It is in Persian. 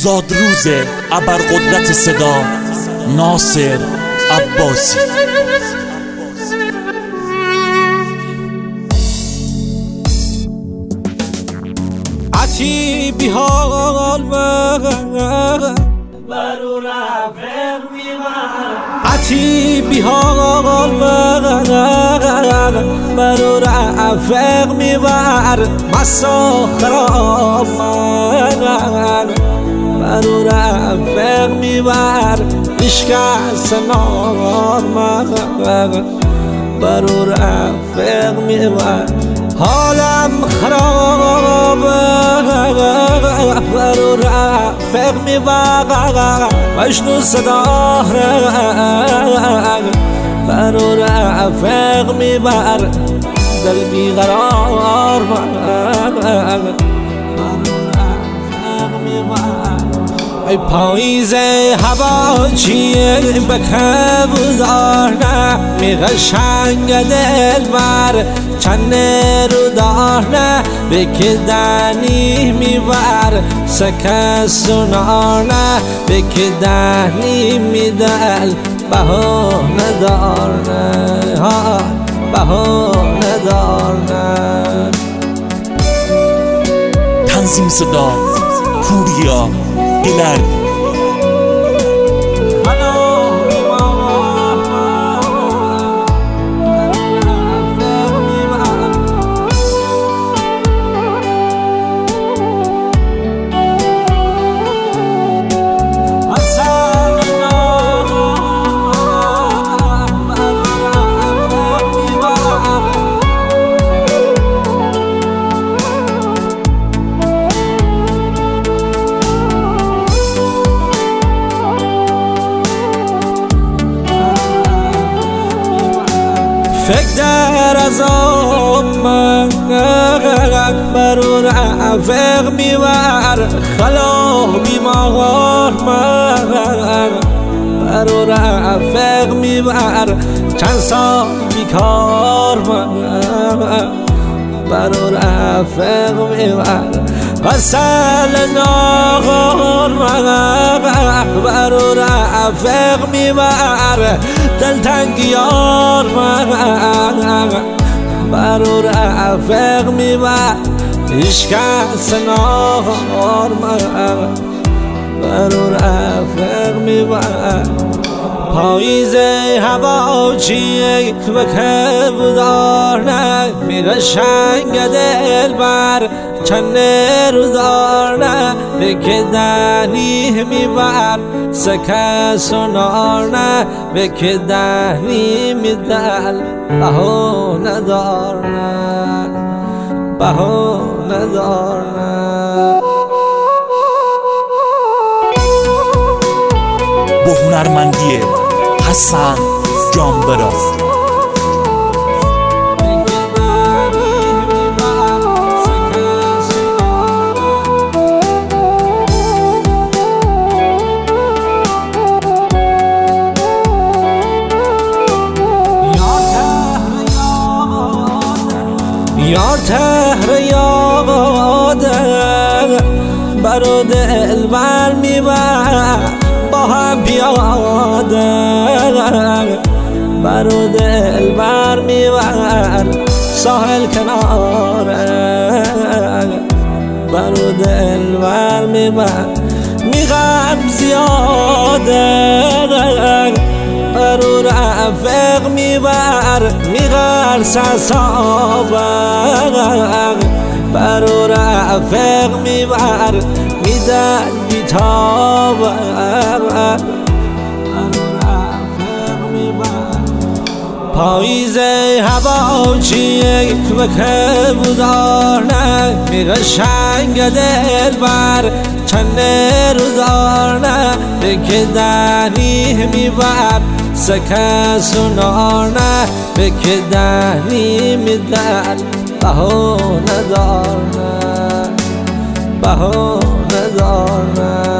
زادروز ابرقدرت صدا ناصر عباسی. عتی بیحال برو رفق میبر، عتی بیحال برو رفق میبر، مسا خراب من برو رفق میبر، عشق سنار من برو رفق میبر، حالم خرابه برو رفق میبر، مجنون صدا برو رفق میبر، دل بیقرار برو رفق میبر. ای پاییزه هوا چیه به کبودار نه می قشنگ دل بر چند رو دارنه بکدنی میبر سکه سنارنه بکدنی میدل بهانه دارنه ها بهانه دارنه. تنظیم صدا پوریا ایلردی. فکر در عذاب من برو رفق میبر، خلا بیمار من برو رفق میبر، چند سال بیکار من برو رفق میبر، وصل ناغار من برو رفق میبر، دلتنگیار من برو رفق میبر، عشق سنار من برو رفق میبر. پاییزه هوا چیه به کبودار نه می قشنگ دل بر چند رو دارنه بکدنی میبر سکه سنارنه بکدنی میدل بهانه دارنه بهانه دارنه. با هنرمندی حسن جانبرا. یار تهر یاده برو دل بر میبر، با هم پیاده برو دل بر میبر، ساحل کناره برو دل بر میبر، میغم زیاده برو رفق میبر، میغر سسابق برو رفق میبر، میدن بیتابق برو رفق میبر. پاییزه هوا چیه به کبودار نه می قشنگ دل بر چند رو دارنه بکدنی میبر سکه سنارنه بکدنی میدل بهانه دارنه بهانه دارنه.